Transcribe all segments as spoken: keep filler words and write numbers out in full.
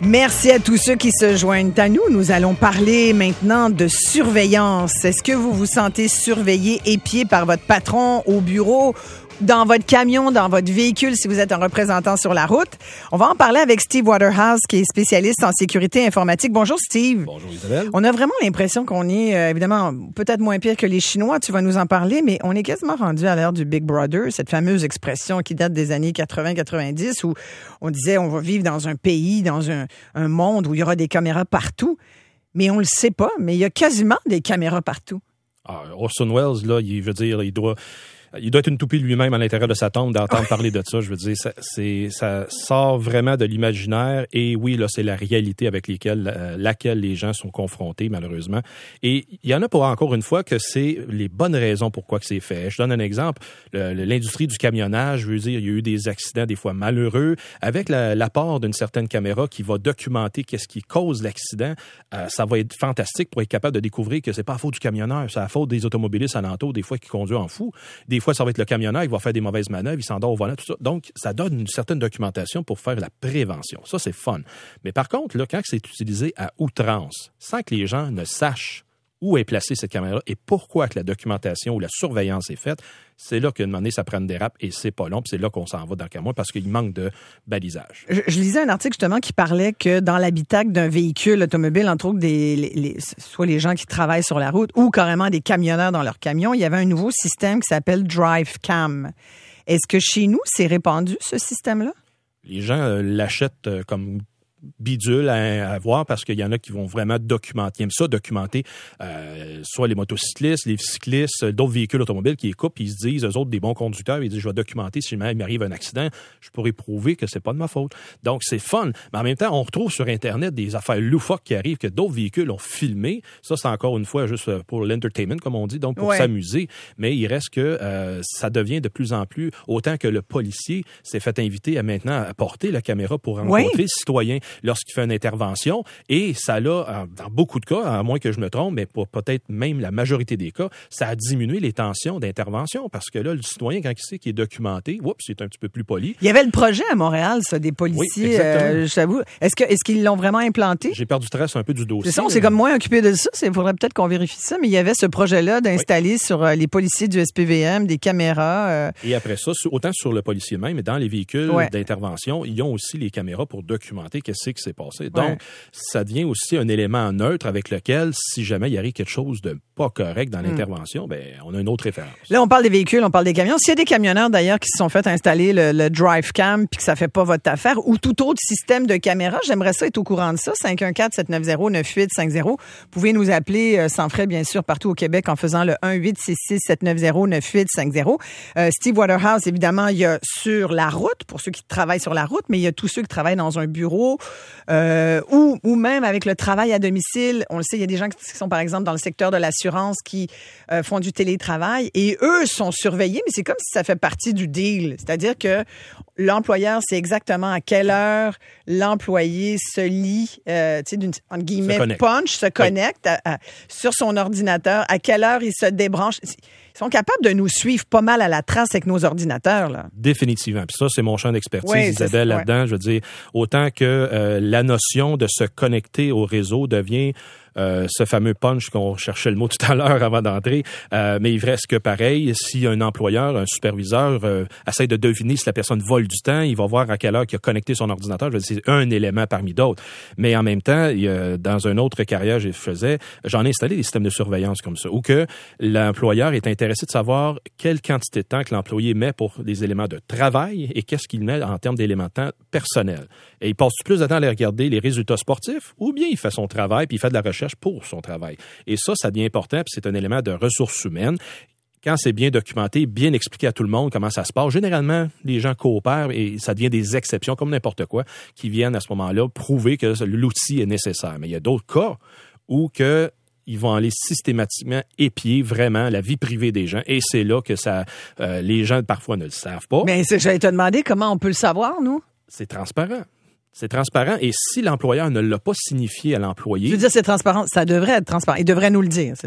Merci à tous ceux qui se joignent à nous. Nous allons parler maintenant de surveillance. Est-ce que vous vous sentez surveillé, épié par votre patron au bureau, dans votre camion, dans votre véhicule, si vous êtes un représentant sur la route? On va en parler avec Steve Waterhouse, qui est spécialiste en sécurité informatique. Bonjour, Steve. Bonjour, Isabelle. On a vraiment l'impression qu'on est, euh, évidemment, peut-être moins pire que les Chinois. Tu vas nous en parler, mais on est quasiment rendu à l'ère du Big Brother, cette fameuse expression qui date des années quatre-vingts quatre-vingt-dix, où on disait on va vivre dans un pays, dans un, un monde où il y aura des caméras partout. Mais on le sait pas, mais il y a quasiment des caméras partout. Ah, Orson Welles, là, il veut dire, il doit... Il doit être une toupie lui-même à l'intérieur de sa tombe d'entendre parler de ça. Je veux dire, ça, c'est, ça sort vraiment de l'imaginaire. Et oui, là, c'est la réalité avec lesquelles, euh, laquelle les gens sont confrontés, malheureusement. Et il y en a pour encore une fois que c'est les bonnes raisons pourquoi que c'est fait. Je donne un exemple. Le, l'industrie du camionnage, je veux dire, il y a eu des accidents des fois malheureux. Avec la, l'apport d'une certaine caméra qui va documenter qu'est-ce qui cause l'accident, euh, ça va être fantastique pour être capable de découvrir que c'est pas la faute du camionneur, c'est la faute des automobilistes alentours, des fois qui conduisent en fou. Des fois, ça va être le camionneur qui va faire des mauvaises manœuvres, il s'endort au volant, tout ça. Donc, ça donne une certaine documentation pour faire la prévention. Ça, c'est fun. Mais par contre, là, quand c'est utilisé à outrance, sans que les gens ne sachent où est placée cette caméra et pourquoi que la documentation ou la surveillance est faite, c'est là qu'à un moment donné, ça prend une dérape et c'est pas long. Puis c'est là qu'on s'en va dans le camion parce qu'il manque de balisage. Je, je lisais un article justement qui parlait que dans l'habitacle d'un véhicule automobile, entre autres, des, les, les, soit les gens qui travaillent sur la route ou carrément des camionneurs dans leur camion, il y avait un nouveau système qui s'appelle DriveCam. Est-ce que chez nous, c'est répandu, ce système-là? Les gens euh, l'achètent euh, comme bidule à, à voir parce qu'il y en a qui vont vraiment documenter, ils aiment ça documenter euh, soit les motocyclistes, les cyclistes, d'autres véhicules automobiles qui écoutent puis ils se disent, eux autres, des bons conducteurs, ils disent, je vais documenter si jamais il m'arrive un accident, je pourrais prouver que c'est pas de ma faute. Donc, c'est fun. Mais en même temps, on retrouve sur Internet des affaires loufoques qui arrivent que d'autres véhicules ont filmé. Ça, c'est encore une fois juste pour l'entertainment, comme on dit, donc pour ouais. s'amuser. Mais il reste que euh, ça devient de plus en plus, autant que le policier s'est fait inviter à maintenant à porter la caméra pour rencontrer ouais. le citoyen lorsqu'il fait une intervention, et ça l'a, dans beaucoup de cas, à moins que je me trompe, mais pour peut-être même la majorité des cas, ça a diminué les tensions d'intervention, parce que là, le citoyen, quand il sait qu'il est documenté, oups, c'est un petit peu plus poli. Il y avait le projet à Montréal, ça, des policiers, oui, euh, j'avoue. Est-ce que, est-ce qu'ils l'ont vraiment implanté? J'ai perdu trace un peu du dossier. C'est ça, on s'est comme moins occupé de ça, il faudrait peut-être qu'on vérifie ça, mais il y avait ce projet-là d'installer oui. sur euh, les policiers du S P V M des caméras. Euh... Et après ça, autant sur le policier même, mais dans les véhicules ouais. d'intervention, ils ont aussi les caméras pour documenter qu'est-ce qui s'est passé. Donc, ouais. ça devient aussi un élément neutre avec lequel, si jamais il arrive quelque chose de pas correct dans l'intervention, mmh. ben on a une autre référence. Là, on parle des véhicules, on parle des camions. S'il y a des camionneurs, d'ailleurs, qui se sont fait installer le, le DriveCam puis que ça fait pas votre affaire, ou tout autre système de caméra, j'aimerais ça être au courant de ça. cinq un quatre, sept neuf zéro, neuf huit cinq zéro. Vous pouvez nous appeler euh, sans frais, bien sûr, partout au Québec en faisant le un huit six six sept neuf zéro neuf huit cinq zéro. Euh, Steve Waterhouse, évidemment, il y a sur la route, pour ceux qui travaillent sur la route, mais il y a tous ceux qui travaillent dans un bureau euh, ou, ou même avec le travail à domicile. On le sait, il y a des gens qui sont, par exemple, dans le secteur de l'assurance qui euh, font du télétravail et eux sont surveillés, mais c'est comme si ça fait partie du deal. C'est-à-dire que l'employeur sait exactement à quelle heure l'employé se lie, euh, tu sais, d'une, entre guillemets, se punch, se connecte oui. à, à, sur son ordinateur, à quelle heure il se débranche. Ils sont capables de nous suivre pas mal à la trace avec nos ordinateurs, là. Définitivement. Puis ça, c'est mon champ d'expertise, oui, Isabelle, c'est, là-dedans. Ouais. Je veux dire, autant que euh, la notion de se connecter au réseau devient Euh, ce fameux punch qu'on cherchait le mot tout à l'heure avant d'entrer, euh, mais il reste que pareil, si un employeur, un superviseur euh, essaie de deviner si la personne vole du temps, il va voir à quelle heure il a connecté son ordinateur. Je veux dire, c'est un élément parmi d'autres. Mais en même temps, il y a, dans une autre carrière que je faisais, j'en ai installé des systèmes de surveillance comme ça, où que l'employeur est intéressé de savoir quelle quantité de temps que l'employé met pour des éléments de travail et qu'est-ce qu'il met en termes d'éléments de temps personnels. Et il passe plus de temps à aller regarder les résultats sportifs ou bien il fait son travail puis il fait de la recherche pour son travail. Et ça, ça devient important, puis c'est un élément de ressources humaines. Quand c'est bien documenté, bien expliqué à tout le monde comment ça se passe, généralement, les gens coopèrent et ça devient des exceptions, comme n'importe quoi, qui viennent à ce moment-là prouver que l'outil est nécessaire. Mais il y a d'autres cas où que ils vont aller systématiquement épier vraiment la vie privée des gens. Et c'est là que ça, euh, les gens, parfois, ne le savent pas. Mais c'est, j'allais te demander comment on peut le savoir, nous? C'est transparent. C'est transparent. Et si l'employeur ne l'a pas signifié à l'employé... Je veux dire, c'est transparent. Ça devrait être transparent. Il devrait nous le dire, c'est ça?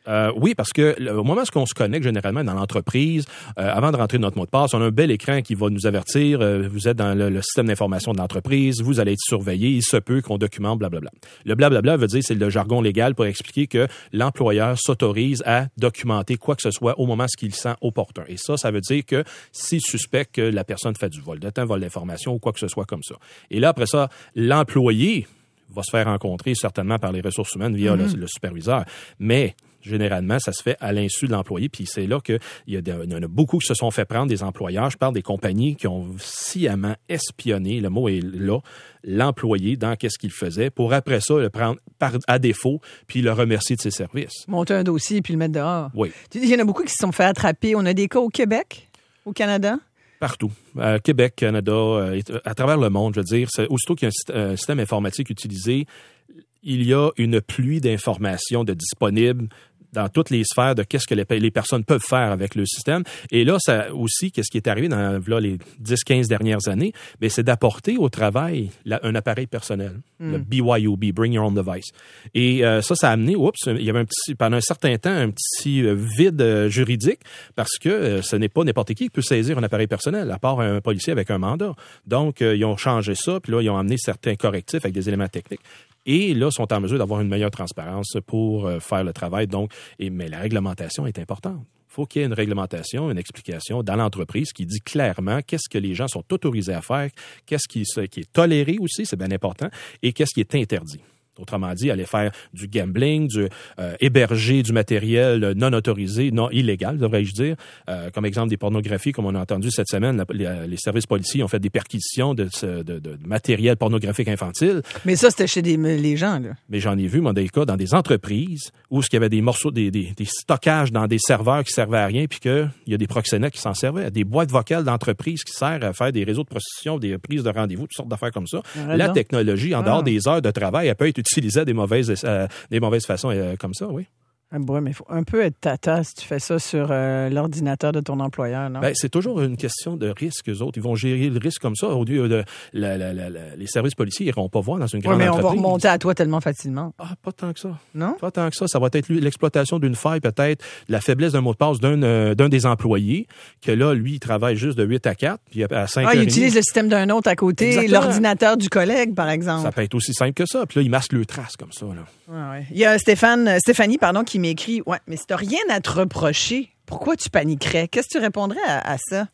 Euh, oui, parce que le, au moment où on se connecte généralement dans l'entreprise, euh, avant de rentrer notre mot de passe, on a un bel écran qui va nous avertir, euh, vous êtes dans le, le système d'information de l'entreprise, vous allez être surveillé, il se peut qu'on documente, blablabla. Le blablabla veut dire, c'est le jargon légal pour expliquer que l'employeur s'autorise à documenter quoi que ce soit au moment où il sent opportun. Et ça, ça veut dire que s'il suspecte que la personne fait du vol de temps, vol d'information ou quoi que ce soit comme ça. Et là, après ça, l'employé va se faire rencontrer certainement par les ressources humaines via mm-hmm. le, le superviseur. Mais généralement, ça se fait à l'insu de l'employé, puis c'est là qu'il y, y en a beaucoup qui se sont fait prendre, des employeurs. Je parle des compagnies qui ont sciemment espionné, le mot est là, l'employé dans qu'est-ce qu'il faisait, pour après ça le prendre par, à défaut, puis le remercier de ses services. Monter un dossier puis le mettre dehors. Oui. Il y en a beaucoup qui se sont fait attraper. On a des cas au Québec, au Canada? Partout. Euh, Québec, Canada, euh, à travers le monde, je veux dire, c'est, aussitôt qu'il y a un, un système informatique utilisé, il y a une pluie d'informations de disponibles dans toutes les sphères de qu'est-ce que les, les personnes peuvent faire avec le système. Et là, ça aussi, qu'est-ce qui est arrivé dans là, les dix quinze dernières années, bien, c'est d'apporter au travail la, un appareil personnel, mm. le B Y O B, Bring Your Own Device. Et euh, ça, ça a amené, oups, il y avait un petit, pendant un certain temps, un petit euh, vide euh, juridique parce que euh, ce n'est pas n'importe qui qui peut saisir un appareil personnel, à part un policier avec un mandat. Donc, euh, ils ont changé ça, puis là, ils ont amené certains correctifs avec des éléments techniques. Et là, sont en mesure d'avoir une meilleure transparence pour euh, faire le travail. Donc, et, mais la réglementation est importante. Il faut qu'il y ait une réglementation, une explication dans l'entreprise qui dit clairement qu'est-ce que les gens sont autorisés à faire, qu'est-ce qui, qui est toléré aussi, c'est bien important, et qu'est-ce qui est interdit. Autrement dit, aller faire du gambling, du euh, héberger du matériel non autorisé, non illégal, devrais-je dire. Euh, comme exemple des pornographies, comme on a entendu cette semaine, la, les, les services policiers ont fait des perquisitions de, de, de, de matériel pornographique infantile. Mais ça, c'était chez des, les gens, là. Mais j'en ai vu, moi, des cas dans des entreprises où il y avait des morceaux, des, des, des stockages dans des serveurs qui servaient à rien, puis qu'il y a des proxénètes qui s'en servaient. Des boîtes vocales d'entreprises qui servent à faire des réseaux de prostitution, des prises de rendez-vous, toutes sortes d'affaires comme ça. Ah, la technologie, en ah. dehors des heures de travail, elle peut être utilisé à des mauvaises, euh, des mauvaises façons euh, comme ça, oui. Ah bon, mais il faut un peu être tata si tu fais ça sur euh, l'ordinateur de ton employeur, non? Ben, c'est toujours une question de risque, eux autres. Ils vont gérer le risque comme ça. Au lieu de la, la, la, la, les services policiers, ils n'iront pas voir dans une grande oui, mais entreprise. On va remonter à toi tellement facilement. Ah, pas tant que ça. Non? Pas tant que ça. Ça va être l'exploitation d'une faille, peut-être la faiblesse d'un mot de passe d'un, euh, d'un des employés, que là, lui, il travaille juste de huit à quatre, puis à cinq heures Ah, il et utilise demie. Le système d'un autre à côté, Exactement. L'ordinateur du collègue, par exemple. Ça peut être aussi simple que ça. Puis là, il masque le trace comme ça, là. Ah ouais. Il y a Stéphane, Stéphanie, pardon, qui m'écrit, ouais, mais si t'as rien à te reprocher, pourquoi tu paniquerais? Qu'est-ce que tu répondrais à, à ça?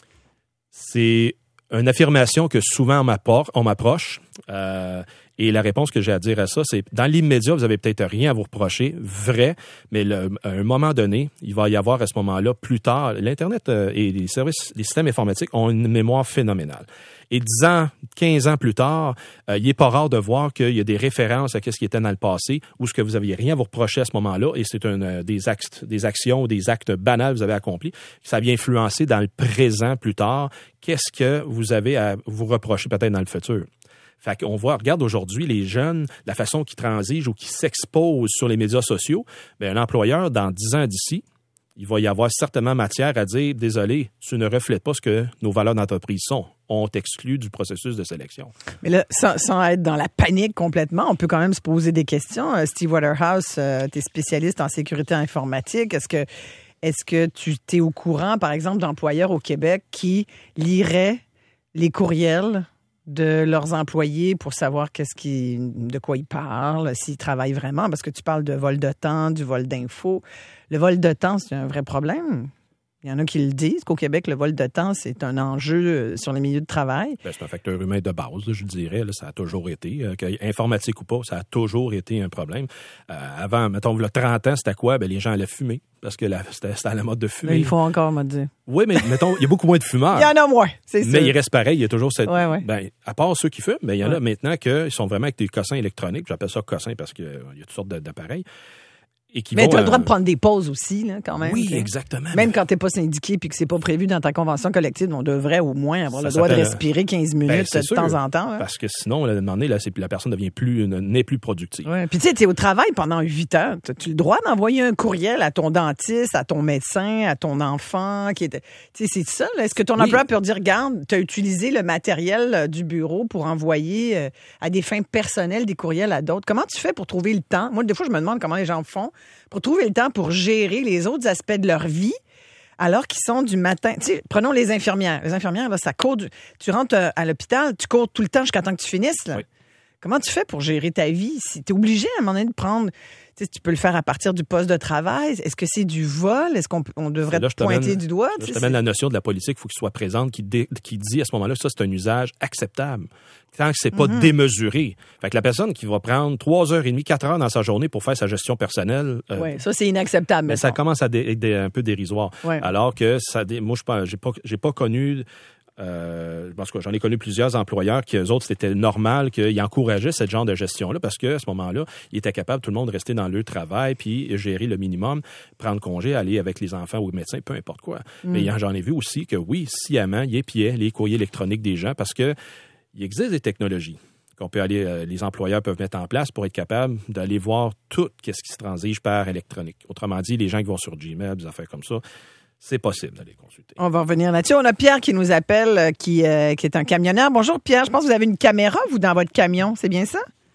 C'est une affirmation que souvent on, on m'approche. Euh, et la réponse que j'ai à dire à ça, c'est dans l'immédiat, vous avez peut-être rien à vous reprocher, vrai, mais le, à un moment donné, il va y avoir à ce moment-là, plus tard, l'Internet euh, et les services, les systèmes informatiques ont une mémoire phénoménale. Et dix ans, quinze ans plus tard, euh, il n'est pas rare de voir qu'il y a des références à ce qui était dans le passé ou ce que vous n'aviez rien à vous reprocher à ce moment-là et c'est un, euh, des, actes, des actions ou des actes banals que vous avez accomplis. Ça vient influencer dans le présent plus tard. Qu'est-ce que vous avez à vous reprocher peut-être dans le futur? Fait qu'on voit, regarde aujourd'hui les jeunes, la façon qu'ils transigent ou qu'ils s'exposent sur les médias sociaux. Bien, un employeur, dans dix ans d'ici, il va y avoir certainement matière à dire « Désolé, tu ne reflètes pas ce que nos valeurs d'entreprise sont. On t'exclut du processus de sélection. » Mais là, sans, sans être dans la panique complètement, on peut quand même se poser des questions. Euh, Steve Waterhouse, euh, tu es spécialiste en sécurité informatique. Est-ce que, est-ce que tu t'es au courant, par exemple, d'employeurs au Québec qui liraient les courriels de leurs employés pour savoir qu'est-ce qui, de quoi ils parlent, s'ils travaillent vraiment, parce que tu parles de vol de temps, du vol d'infos. Le vol de temps, c'est un vrai problème. Il y en a qui le disent, qu'au Québec, le vol de temps, c'est un enjeu sur les milieux de travail. Bien, c'est un facteur humain de base, je dirais. Là, ça a toujours été. Euh, informatique ou pas, ça a toujours été un problème. Euh, avant, mettons, il y a trente ans, c'était quoi? Bien, les gens allaient fumer, parce que la, c'était, c'était à la mode de fumer. Mais il faut encore me dire. Oui, mais mettons, il y a beaucoup moins de fumeurs. Il y en a moins, c'est sûr. Mais il reste pareil, il y a toujours cette... Ouais, ouais. Ben, à part ceux qui fument, mais il y en ouais. a maintenant qui sont vraiment avec des cossins électroniques. J'appelle ça cossins parce qu'il euh, y a toutes sortes d'appareils. Et qui mais tu as euh... le droit de prendre des pauses aussi, là, quand même. Oui, t'sais. Exactement. Même quand tu n'es pas syndiqué et que c'est pas prévu dans ta convention collective, on devrait au moins avoir ça le droit de respirer quinze minutes ben, de sûr, temps en temps. Hein. Parce que sinon, à un moment donné, là, c'est, la personne devient plus, n'est plus productive. Ouais. Puis tu sais, tu es au travail pendant huit heures. As-tu le droit d'envoyer un courriel à ton dentiste, à ton médecin, à ton enfant? Qui est... Tu sais, c'est ça. Là? Est-ce que ton oui. employeur peut dire, regarde, tu as utilisé le matériel du bureau pour envoyer euh, à des fins personnelles des courriels à d'autres? Comment tu fais pour trouver le temps? Moi, des fois, je me demande comment les gens font pour trouver le temps pour gérer les autres aspects de leur vie, alors qu'ils sont du matin. Tu sais, prenons les infirmières. Les infirmières, là, ça court. Du, tu rentres à l'hôpital, tu cours tout le temps jusqu'à temps que tu finisses. Là. Oui. Comment tu fais pour gérer ta vie? Si tu es obligé à un moment donné de prendre... Tu sais, tu peux le faire à partir du poste de travail. Est-ce que c'est du vol? Est-ce qu'on on devrait là, te pointer du doigt? Là, je t'amène la notion de la politique, il faut qu'il soit présente, qui, dé, qui dit à ce moment-là, ça, c'est un usage acceptable. Tant que c'est pas mm-hmm. démesuré. Fait que la personne qui va prendre trois heures et demie, quatre heures dans sa journée pour faire sa gestion personnelle... Euh, oui, ça, c'est inacceptable. Mais ça commence à être un peu dérisoire. Ouais. Alors que ça... Moi, je j'ai pas, j'ai pas connu... Euh, parce que j'en ai connu plusieurs employeurs qui, eux autres, c'était normal qu'ils encourageaient ce genre de gestion-là parce qu'à ce moment-là, ils étaient capables, tout le monde, de rester dans leur travail puis gérer le minimum, prendre congé, aller avec les enfants ou le médecin, peu importe quoi. Mm. Mais j'en ai vu aussi que, oui, sciemment, ils épiaient les courriers électroniques des gens parce que il existe des technologies qu'on peut aller, euh, les employeurs peuvent mettre en place pour être capables d'aller voir tout ce qui se transige par électronique. Autrement dit, les gens qui vont sur Gmail, des affaires comme ça, c'est possible d'aller consulter. On va revenir là-dessus. On a Pierre qui nous appelle, qui, euh, qui est un camionneur. Bonjour Pierre, je pense que vous avez une caméra, vous, dans votre camion, c'est bien ça?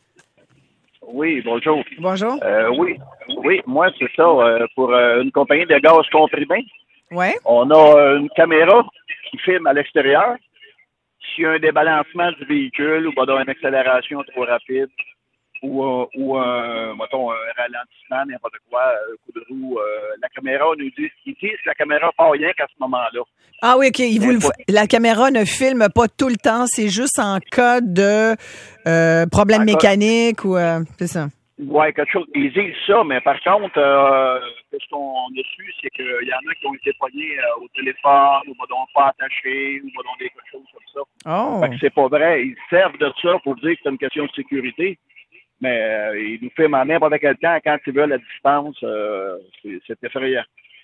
Oui, bonjour. Bonjour. Euh, oui, oui, moi, c'est ça. Euh, pour euh, une compagnie de gaz comprimé, ouais. On a une caméra qui filme à l'extérieur. S'il y a un débalancement du véhicule ou ben, dans une accélération trop rapide, ou, euh, ou un, mettons, un ralentissement, n'importe quoi, un coup de roue, euh, la caméra nous dit, ils disent que la caméra part rien qu'à ce moment-là. Ah oui, OK. Il vous le, la caméra ne filme pas tout le temps, c'est juste en cas de euh, problème en mécanique cas, ou... Euh, c'est ça. Oui, quelque chose. Ils disent ça, mais par contre, euh, ce qu'on a su, c'est qu'il y en a qui ont été pognés euh, au téléphone, ou ben, donc pas attachés, ou ben, donc des choses comme ça. Oh. Fait que c'est pas vrai. Ils servent de ça pour dire que c'est une question de sécurité. Mais euh, ils nous filment à n'importe quel temps, quand ils veulent, à distance. Euh, c'est, c'est effrayant.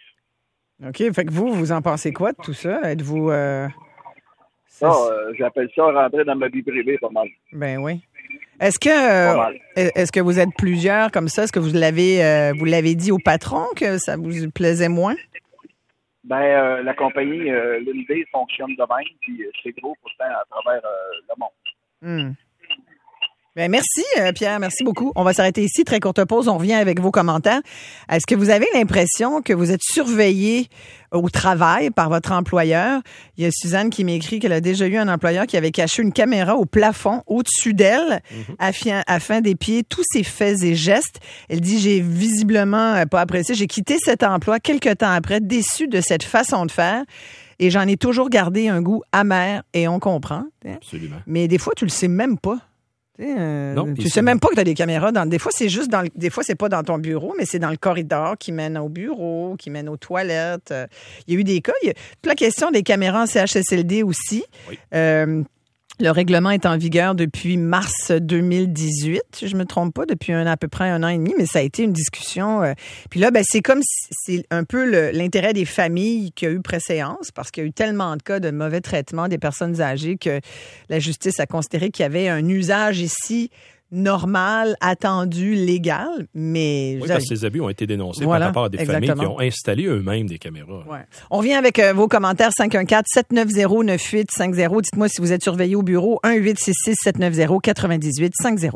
OK. Fait que vous, vous en pensez quoi de tout ça? Êtes-vous... Euh... Ça, euh, j'appelle ça rentrer dans ma vie privée pas mal. Ben oui. Est-ce que euh, est-ce que vous êtes plusieurs comme ça? Est-ce que vous l'avez euh, vous l'avez dit au patron que ça vous plaisait moins? Ben euh, la compagnie, euh, l'idée fonctionne de même, puis c'est gros pourtant à travers euh, le monde. Hmm. Bien, merci, Pierre. Merci beaucoup. On va s'arrêter ici. Très courte pause. On revient avec vos commentaires. Est-ce que vous avez l'impression que vous êtes surveillé au travail par votre employeur? Il y a Suzanne qui m'écrit qu'elle a déjà eu un employeur qui avait caché une caméra au plafond au-dessus d'elle mm-hmm. afin, afin d'épier tous ses faits et gestes. Elle dit, j'ai visiblement pas apprécié. J'ai quitté cet emploi quelques temps après, déçue de cette façon de faire. Et j'en ai toujours gardé un goût amer et on comprend. Hein? Absolument. Mais des fois, tu le sais même pas. Euh, non, tu sais même pas que tu as des caméras. Dans, des fois, c'est juste dans le, des fois, c'est pas dans ton bureau, mais c'est dans le corridor qui mène au bureau, qui mène aux toilettes. Euh, il y a eu des cas. Il y a toute la question des caméras en C H S L D aussi. Oui. Euh, le règlement est en vigueur depuis mars deux mille dix-huit, si je me trompe pas, depuis un, à peu près un an et demi, mais ça a été une discussion. Euh, puis là, ben, c'est comme si c'est un peu le, l'intérêt des familles qui a eu préséance, parce qu'il y a eu tellement de cas de mauvais traitement des personnes âgées que la justice a considéré qu'il y avait un usage ici normal, attendu, légal, mais... Oui, parce que ces abus ont été dénoncés voilà, par rapport à des exactement. familles qui ont installé eux-mêmes des caméras. Ouais. On revient avec euh, vos commentaires cinq un quatre, sept neuf zéro, neuf huit cinq zéro. Dites-moi si vous êtes surveillé au bureau. un huit six six, sept neuf zéro, neuf huit cinq zéro.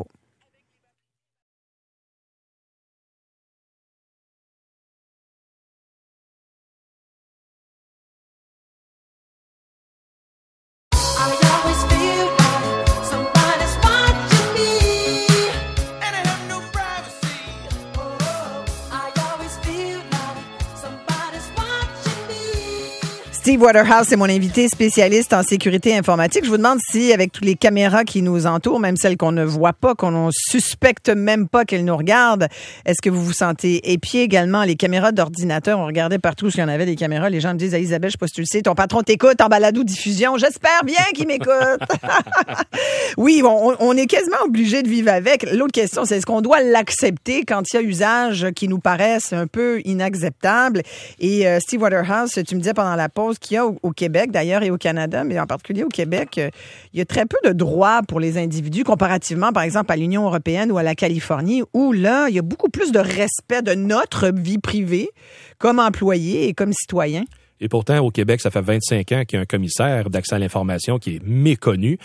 Steve Waterhouse est mon invité spécialiste en sécurité informatique. Je vous demande si, avec toutes les caméras qui nous entourent, même celles qu'on ne voit pas, qu'on ne suspecte même pas qu'elles nous regardent, est-ce que vous vous sentez épié également? Les caméras d'ordinateur, on regardait partout s'il y en avait des caméras. Les gens me disent, ah, Isabelle, je sais pas si tu le sais, ton patron t'écoute en balado-diffusion. J'espère bien qu'il m'écoute. Oui, on, on est quasiment obligé de vivre avec. L'autre question, c'est est-ce qu'on doit l'accepter quand il y a usage qui nous paraissent un peu inacceptables? Et euh, Steve Waterhouse, tu me disais pendant la pause qu'il y a au, au Québec, d'ailleurs, et au Canada, mais en particulier au Québec, euh, il y a très peu de droits pour les individus, comparativement, par exemple, à l'Union européenne ou à la Californie, où là, il y a beaucoup plus de respect de notre vie privée comme employé et comme citoyen. Et pourtant, au Québec, ça fait vingt-cinq ans qu'il y a un commissaire d'accès à l'information qui est méconnu.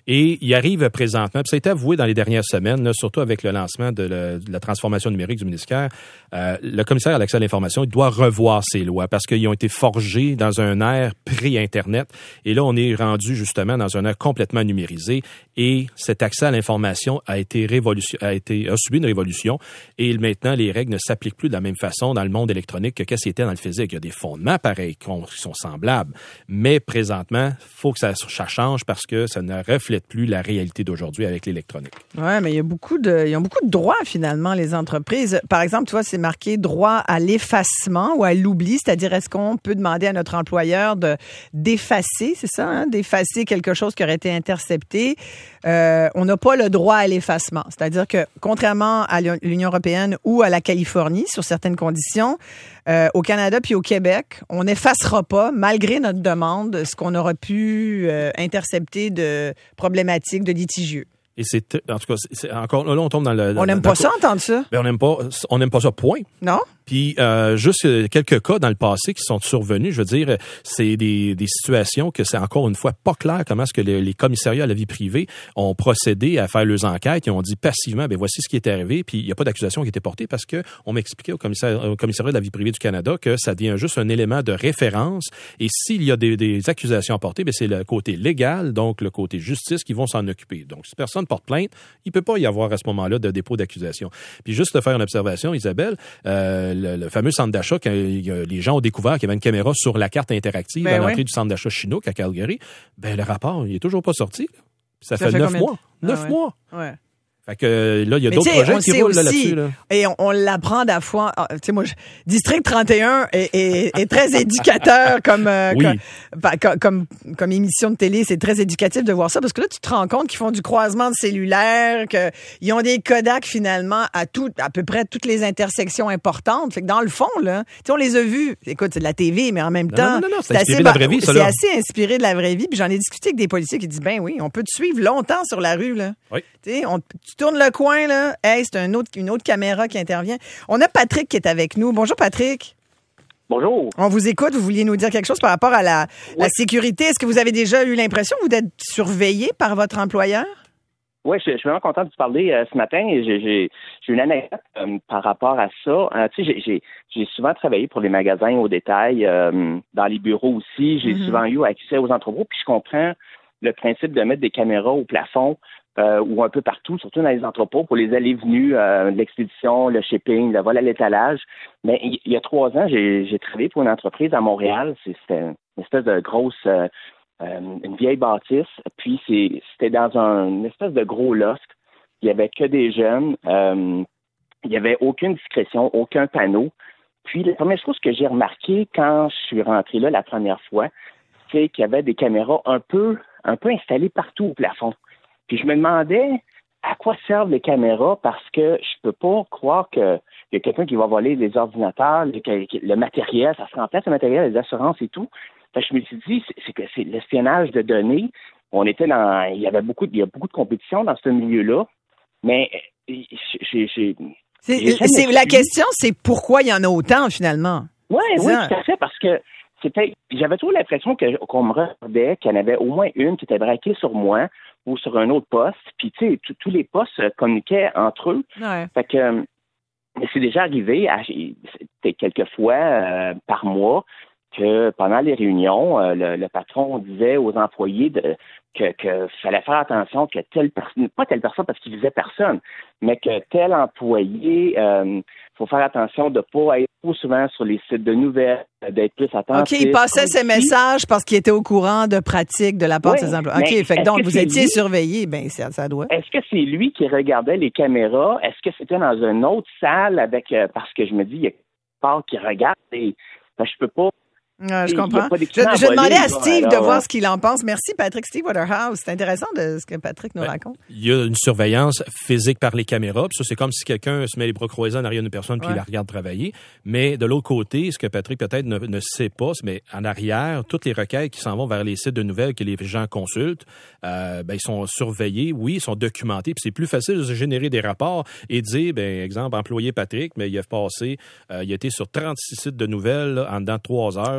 Et il arrive présentement, puis ça a été avoué dans les dernières semaines, là, surtout avec le lancement de, le, de la transformation numérique du ministère, euh, le commissaire à l'accès à l'information, il doit revoir ses lois parce qu'ils ont été forgés dans un ère pré-Internet. Et là, on est rendu justement dans un ère complètement numérisé. Et cet accès à l'information a été révolution, a été a subi une révolution. Et maintenant, les règles ne s'appliquent plus de la même façon dans le monde électronique que qu'est-ce qui était dans le physique. Il y a des fondements pareils qui sont semblables. Mais présentement, il faut que ça, ça change parce que ça ne reflète plus la réalité d'aujourd'hui avec l'électronique. Oui, mais il y a beaucoup de, ils ont beaucoup de droits finalement, les entreprises. Par exemple, tu vois, c'est marqué droit à l'effacement ou à l'oubli, c'est-à-dire est-ce qu'on peut demander à notre employeur de d'effacer, c'est ça, hein, d'effacer quelque chose qui aurait été intercepté. Euh, on n'a pas le droit à l'effacement, c'est-à-dire que contrairement à l'Union européenne ou à la Californie, sur certaines conditions, euh, au Canada puis au Québec, on n'effacera pas, malgré notre demande, ce qu'on aura pu euh, intercepter de problématiques, de litigieux. Et c'est, en tout cas, c'est encore, là, on tombe dans le... On n'aime pas ça, entendre ça? Ben, on n'aime pas, on n'aime pas ça, point. Non? Puis, euh, juste quelques cas dans le passé qui sont survenus, je veux dire, c'est des, des situations que c'est encore une fois pas clair comment est-ce que les, les commissariats à la vie privée ont procédé à faire leurs enquêtes. Ils ont dit passivement, ben voici ce qui est arrivé, puis il n'y a pas d'accusation qui a été portée parce que on m'expliquait au commissariat, au commissariat de la vie privée du Canada que ça devient juste un élément de référence. Et s'il y a des, des accusations portées, ben c'est le côté légal, donc le côté justice qui vont s'en occuper. Donc, si personne porte plainte, il peut pas y avoir à ce moment-là de dépôt d'accusation. Puis juste de faire une observation, Isabelle, euh, le, le fameux centre d'achat, quand les gens ont découvert qu'il y avait une caméra sur la carte interactive ben à l'entrée oui. du centre d'achat Chinook à Calgary, ben le rapport, il est toujours pas sorti. Ça, ça fait, fait neuf mois. Ah, neuf ouais. mois. Ouais. Fait que là, il y a mais d'autres projets qui roulent là, là-dessus. Là. Et on, on l'apprend d'affois. Tu sais, moi, je, District trente et un est, est, est très éducateur comme, euh, oui. comme, comme, comme émission de télé. C'est très éducatif de voir ça parce que là, tu te rends compte qu'ils font du croisement de cellulaire, qu'ils ont des Kodak finalement à tout, à peu près toutes les intersections importantes. Fait que dans le fond, là, tu sais, on les a vus. Écoute, c'est de la T V, mais en même non, temps, non, non, non, c'est, c'est assez, assez, de la vraie vie, ça, c'est assez inspiré de la vraie vie. Puis j'en ai discuté avec des policiers qui disent, ben oui, on peut te suivre longtemps sur la rue, là. Oui. Tu sais, on, tu tournes le coin, là, hey, c'est un autre, une autre caméra qui intervient. On a Patrick qui est avec nous. Bonjour, Patrick. Bonjour. On vous écoute. Vous vouliez nous dire quelque chose par rapport à la, oui. la sécurité. Est-ce que vous avez déjà eu l'impression que vous êtes surveillé par votre employeur? Oui, je, je suis vraiment content de vous parler euh, ce matin. J'ai, j'ai, j'ai une anecdote euh, par rapport à ça. Euh, tu sais, j'ai, j'ai, j'ai souvent travaillé pour les magasins au détail, euh, dans les bureaux aussi. J'ai mm-hmm. souvent eu accès aux entrepôts, puis je comprends le principe de mettre des caméras au plafond euh, ou un peu partout, surtout dans les entrepôts, pour les allées-venues, euh, l'expédition, le shipping, le vol à l'étalage. Mais il, il y a trois ans, j'ai, j'ai travaillé pour une entreprise à Montréal. C'était une espèce de grosse, euh, euh, une vieille bâtisse. Puis c'est, c'était dans un, une espèce de gros loft. Il y avait que des jeunes. Euh, il n'y avait aucune discrétion, aucun panneau. Puis la première chose que j'ai remarqué quand je suis rentré là la première fois, c'est qu'il y avait des caméras un peu, un peu installées partout au plafond. Puis je me demandais à quoi servent les caméras parce que je peux pas croire qu'il y a quelqu'un qui va voler les ordinateurs, le, le matériel, ça se remplace le matériel, les assurances et tout. Fait que je me suis dit, c'est, c'est que c'est l'espionnage de données. On était dans, il y avait beaucoup, il y a beaucoup de compétition dans ce milieu-là, mais j'ai, j'ai, c'est, j'ai c'est la question, c'est pourquoi il y en a autant finalement. Ouais, oui, tout à fait, parce que c'était, j'avais toujours l'impression que, qu'on me regardait, qu'il y en avait au moins une qui était braquée sur moi ou sur un autre poste. Puis, tu sais, tous les postes communiquaient entre eux. Ouais. Fait que, c'est déjà arrivé, à, c'était quelques fois euh, par mois, que pendant les réunions, euh, le, le patron disait aux employés de, que, que fallait faire attention que telle personne, pas telle personne parce qu'il visait personne, mais que tel employé, euh, faut faire attention de pas être trop souvent sur les sites de nouvelles, d'être plus attentif. OK, il passait ses messages parce qu'il était au courant de pratiques de la part oui, de ses employés. OK, fait que donc vous étiez lui, surveillé, ben ça, ça doit. Est-ce que c'est lui qui regardait les caméras? Est-ce que c'était dans une autre salle avec, euh, parce que je me dis, il y a part qui regarde et ben, je peux pas. Euh, je comprends. Je, je demandais à Steve alors, de voir ce qu'il en pense. Merci, Patrick. Steve Waterhouse. C'est intéressant de ce que Patrick nous ben, raconte. Il y a une surveillance physique par les caméras. Puis ça, c'est comme si quelqu'un se met les bras croisés en arrière d'une personne puis ouais. il la regarde travailler. Mais de l'autre côté, ce que Patrick peut-être ne, ne sait pas, mais en arrière, toutes les requêtes qui s'en vont vers les sites de nouvelles que les gens consultent, euh, ben, ils sont surveillés. Oui, ils sont documentés. Puis c'est plus facile de générer des rapports et de dire, ben, exemple, employé Patrick, mais il a passé, euh, il a été sur trente-six sites de nouvelles là, en dedans de trois heures.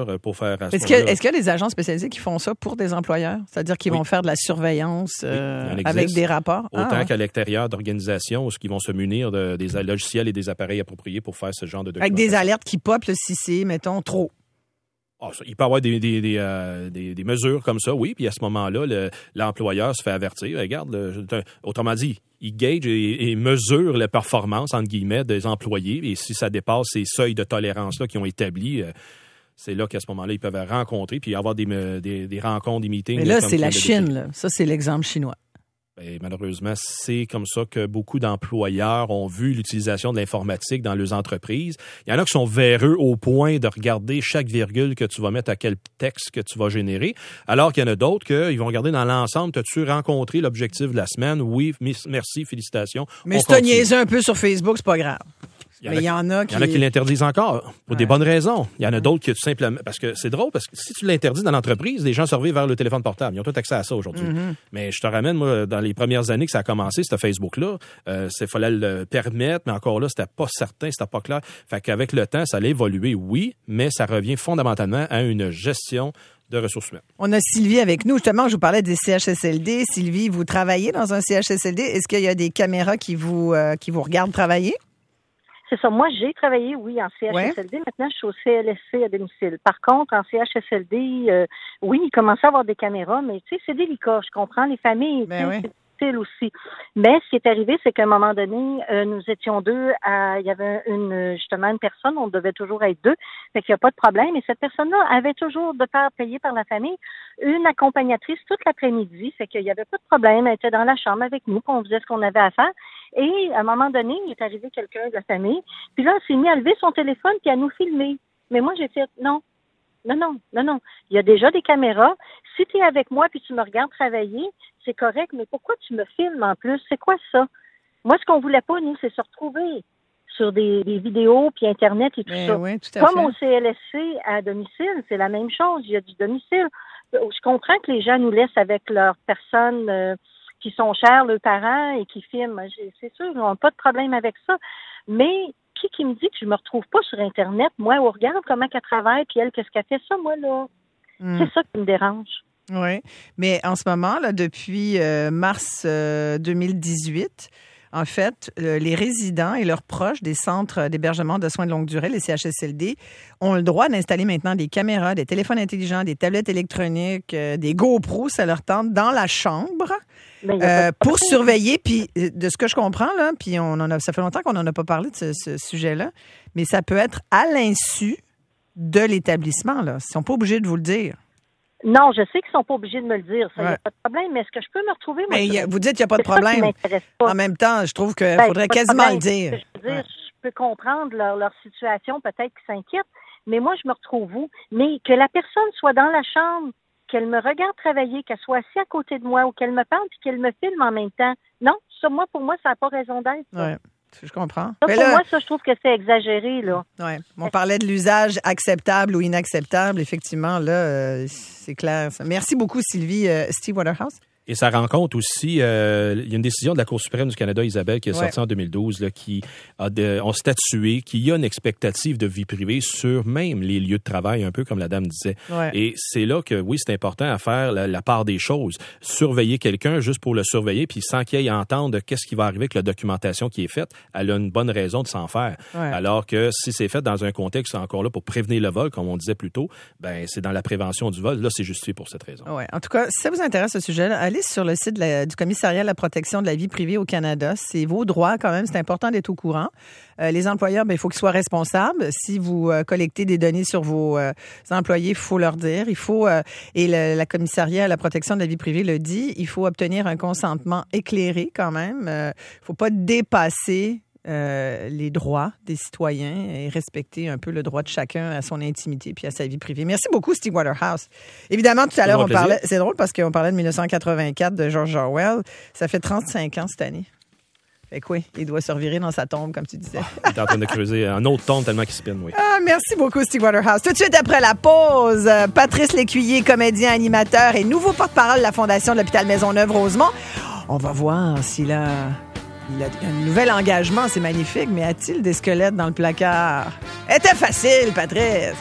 l'employeur pour faire... À ce est-ce, que, est-ce qu'il y a des agents spécialisés qui font ça pour des employeurs? C'est-à-dire qu'ils oui. vont faire de la surveillance euh, oui, avec des rapports? Autant ah, qu'à l'extérieur d'organisations où ils vont se munir de, des logiciels et des appareils appropriés pour faire ce genre de documentation. Avec des alertes qui popent là, si c'est, mettons, trop. Oh, ça, il peut y avoir des, des, des, euh, des, des mesures comme ça, oui. Puis à ce moment-là, le, l'employeur se fait avertir. Regarde, le, autrement dit, il gage et, et mesure les performances, entre guillemets, des employés. Et si ça dépasse ces seuils de tolérance-là qu'ils ont établis, euh, c'est là qu'à ce moment-là, ils peuvent rencontrer puis avoir des, des, des rencontres, des meetings. Mais là, c'est la Chine. Là. Ça, c'est l'exemple chinois. Bien, malheureusement, c'est comme ça que beaucoup d'employeurs ont vu l'utilisation de l'informatique dans leurs entreprises. Il y en a qui sont véreux au point de regarder chaque virgule que tu vas mettre à quel texte que tu vas générer, alors qu'il y en a d'autres qui vont regarder dans l'ensemble. T'as-tu rencontré l'objectif de la semaine? Oui, merci, félicitations. Mais si t'as niaisé un peu sur Facebook, c'est pas grave. Il y, Mais il y en a qui... Il y en a qui l'interdisent encore, pour ouais. des bonnes raisons. Il y en a d'autres qui tout simplement... Parce que c'est drôle, parce que si tu l'interdis dans l'entreprise, les gens se revirent vers le téléphone portable. Ils ont tout accès à ça aujourd'hui. Mm-hmm. Mais je te ramène, moi, dans les premières années que ça a commencé, ce Facebook-là, euh, il fallait le permettre, mais encore là, c'était pas certain, c'était pas clair. Fait qu'avec le temps, ça allait évoluer, oui, mais ça revient fondamentalement à une gestion de ressources humaines. On a Sylvie avec nous. Justement, je vous parlais des C H S L D. Sylvie, vous travaillez dans un C H S L D. Est-ce qu'il y a des caméras qui vous, euh, qui vous regardent travailler? C'est ça. Moi, j'ai travaillé, oui, en C H S L D. Ouais. Maintenant, je suis au C L S C à domicile. Par contre, en C H S L D, euh, oui, il commençait à avoir des caméras, mais tu sais, c'est délicat. Je comprends les familles. Ben oui. C'est difficile aussi. Mais ce qui est arrivé, c'est qu'à un moment donné, euh, nous étions deux. À, il y avait une justement une personne. On devait toujours être deux. Fait qu'il n'y a pas de problème. Et cette personne-là avait toujours de part payé par la famille une accompagnatrice toute l'après-midi. Fait qu'il n'y avait pas de problème. Elle était dans la chambre avec nous. Puis on faisait ce qu'on avait à faire. Et à un moment donné, il est arrivé quelqu'un de la famille, puis là, il s'est mis à lever son téléphone puis à nous filmer. Mais moi, j'ai fait non, non, non, non, non. Il y a déjà des caméras. Si tu es avec moi puis tu me regardes travailler, c'est correct, mais pourquoi tu me filmes en plus? C'est quoi ça? Moi, ce qu'on voulait pas, nous, c'est se retrouver sur des, des vidéos puis Internet et tout Mais ça. oui, tout à Comme fait. au C L S C à domicile, c'est la même chose. Il y a du domicile. Je comprends que les gens nous laissent avec leurs personnes... Euh, qui sont chers, leurs parents, et qui filment. C'est sûr, ils n'ont pas de problème avec ça. Mais qui qui me dit que je me retrouve pas sur Internet, moi, ou regarde comment qu'elle travaille, puis elle, qu'est-ce qu'elle fait, ça, moi, là? Mm. C'est ça qui me dérange. Oui, mais en ce moment, là, depuis euh, mars euh, deux mille dix-huit, en fait, euh, les résidents et leurs proches des centres d'hébergement de soins de longue durée, les C H S L D, ont le droit d'installer maintenant des caméras, des téléphones intelligents, des tablettes électroniques, euh, des GoPros, ça leur tente, dans la chambre euh, pour surveiller. Puis, de ce que je comprends, là, puis on en a, ça fait longtemps qu'on n'en a pas parlé de ce, ce sujet-là, mais ça peut être à l'insu de l'établissement, là. Ils ne sont pas obligés de vous le dire. Non, je sais qu'ils sont pas obligés de me le dire. Ça, il ouais. n'y a pas de problème. Mais est-ce que je peux me retrouver? Moi, mais a, vous dites qu'il n'y a pas de problème. En même temps, je trouve qu'il ben, faudrait quasiment le dire. Je, veux dire ouais. je peux comprendre leur, leur situation, peut-être qu'ils s'inquiètent, mais moi, je me retrouve où? Mais que la personne soit dans la chambre, qu'elle me regarde travailler, qu'elle soit assise à côté de moi ou qu'elle me parle puis qu'elle me filme en même temps. Non, ça, moi, pour moi, ça n'a pas raison d'être. Ouais. Je comprends. Ça, pour là, moi, ça, je trouve que c'est exagéré, là. Ouais. On parlait de l'usage acceptable ou inacceptable. Effectivement, là, euh, c'est clair. Ça. Merci beaucoup, Sylvie. Euh, Steve Waterhouse. Et ça rencontre aussi, euh, il y a une décision de la Cour suprême du Canada, Isabelle, qui est sortie ouais. en deux mille douze, là, qui a de, ont statué qu'il y a une expectative de vie privée sur même les lieux de travail, un peu comme la dame disait. Ouais. Et c'est là que, oui, c'est important à faire la, la part des choses. Surveiller quelqu'un juste pour le surveiller, puis sans qu'il y ait à entendre qu'est-ce qui va arriver avec la documentation qui est faite, elle a une bonne raison de s'en faire. Ouais. Alors que si c'est fait dans un contexte encore là pour prévenir le vol, comme on disait plus tôt, ben c'est dans la prévention du vol. Là, c'est justifié pour cette raison. Ouais. En tout cas, si ça vous intéresse ce sujet-là, allez sur le site de la, du Commissariat à la protection de la vie privée au Canada. C'est vos droits quand même. C'est important d'être au courant. Euh, les employeurs, ben, il faut qu'ils soient responsables. Si vous euh, collectez des données sur vos euh, employés, il faut leur dire. Il faut, euh, et le, la Commissariat à la protection de la vie privée le dit, il faut obtenir un consentement éclairé quand même. Il euh, ne faut pas dépasser Euh, les droits des citoyens et respecter un peu le droit de chacun à son intimité puis à sa vie privée. Merci beaucoup, Steve Waterhouse. Évidemment, tout à l'heure, on parlait, c'est drôle parce qu'on parlait de dix-neuf cent quatre-vingt-quatre de George Orwell. Ça fait trente-cinq ans cette année. Fait que oui, il doit se revirer dans sa tombe, comme tu disais. Ah, il est en train de creuser un autre tombe tellement qu'il spinne, oui. Ah, merci beaucoup, Steve Waterhouse. Tout de suite après la pause, Patrice Lécuyer, comédien, animateur et nouveau porte-parole de la Fondation de l'Hôpital Maisonneuve-Rosemont. On va voir s'il a... Il a un nouvel engagement, c'est magnifique, mais a-t-il des squelettes dans le placard? Était facile, Patrice!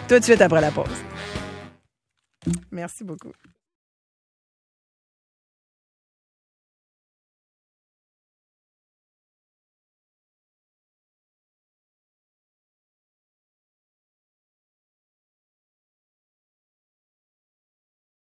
tout de suite après la pause. Merci beaucoup.